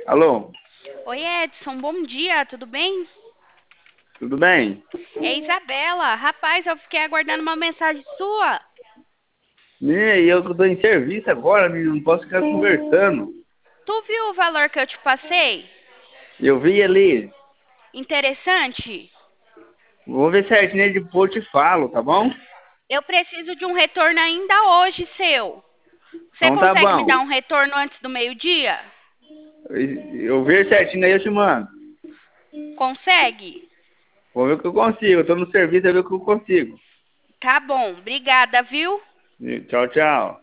Alô, Oi, Edson, bom dia, tudo bem? tudo bem? É Isabela. Rapaz, eu fiquei aguardando uma mensagem sua. E eu tô em serviço agora, menino, não posso ficar conversando. Tu viu o valor que eu te passei? Eu vi ali, Interessante? vou ver certinho aí depois eu te falo, tá bom? Eu preciso de um retorno ainda hoje, seu. Você Então tá consegue me dar bom. um retorno antes do meio-dia? Eu ver certinho aí eu te mando. Consegue? Vou ver o que eu consigo, eu tô no serviço, eu ver o que eu consigo. Tá bom, obrigada, viu? Tchau, tchau.